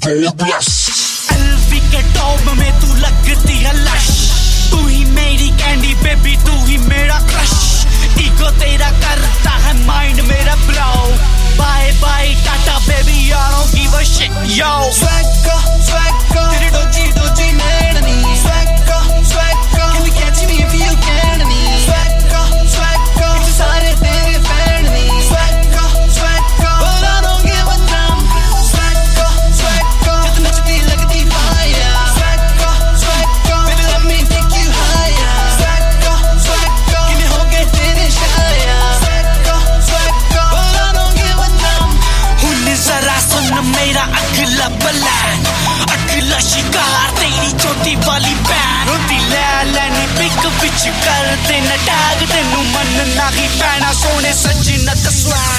एल्वी के टॉप में तू लगती है लश, तू ही मेरी कैंडी बेबी, तू ही मेरा क्रश। ईगो तेरा करता है माइंड मेरा bro, bye bye tata baby, I don't give a shit yo। Swagger, swagger, तेरे डोजी नैननी। Swagger, swagger, can you catch me if you can me? Swagger, swagger, इतने सारे तेरे फैन नहीं। Swagger, swagger, but I don't give a damn। Swagger, swagger, जब नचती लगती fire। Swagger, swagger, baby let me take you higher। Swagger, swagger, give me होके तेरे शाया। Swagger, swagger, but I don't give a damn। हुन जरा सुन मेरा अगला plan, अगला शिकार तेरी छोटी वाली बैन। रोटी लैनी पिक बिच कर देना टैग, तेनू मन ना ही पैना सोने सजना दा स्वैग।